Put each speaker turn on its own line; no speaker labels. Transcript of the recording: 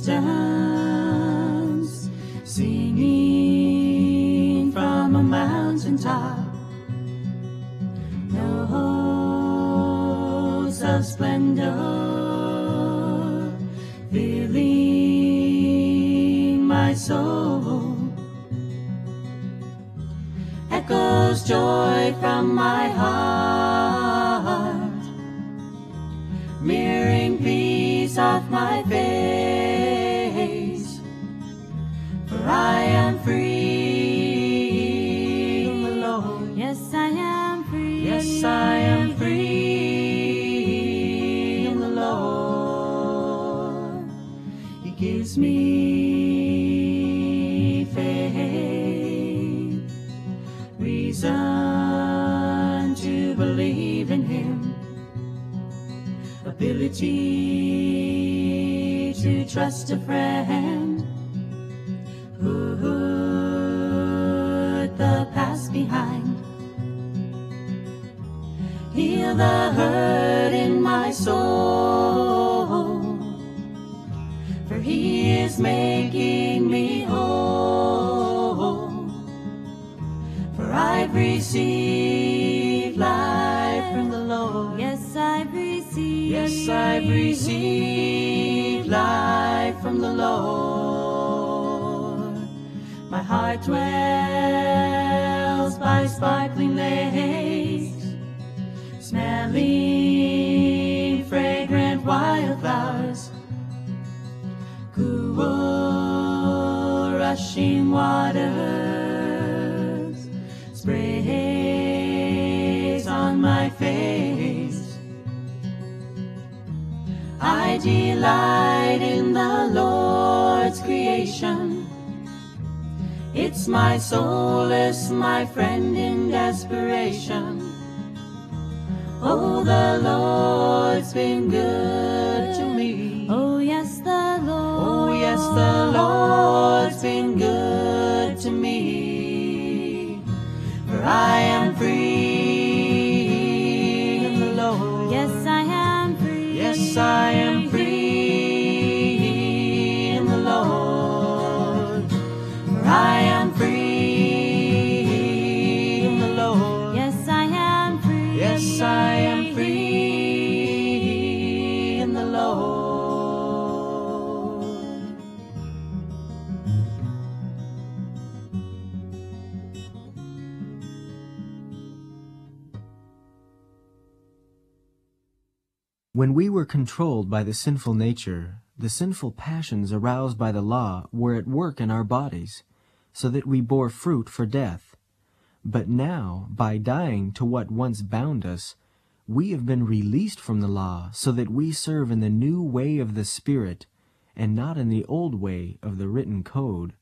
distance, singing from a mountaintop, notes of splendor filling my soul, echoes joy from my heart, mirroring peace off my face, for I am free in the Lord.
Yes, I am free.
Yes, I am free in the Lord. He gives me faith, reason to believe in Him, ability to trust a friend, put the past behind, heal the hurt in my soul, for He is making me whole, for I've received life from the Lord.
Yes, I've received.
Yes, I've received life from the Lord. My heart dwells by sparkling lakes, smelling fragrant wildflowers, cool rushing waters, sprays on my face. I delight in the Lord's creation. It's my solace, my friend in desperation. Oh, the Lord's been good to me.
Oh, yes, the Lord.
Oh, yes, the Lord's been good to me. For I am free in the Lord.
Yes, I am free.
Yes, I am free in the Lord. For I am free in the Lord.
Yes, I am free.
Yes, I am free in the Lord.
When we were controlled by the sinful nature, the sinful passions aroused by the law were at work in our bodies, so that we bore fruit for death. But now, by dying to what once bound us, we have been released from the law, so that we serve in the new way of the Spirit, and not in the old way of the written code.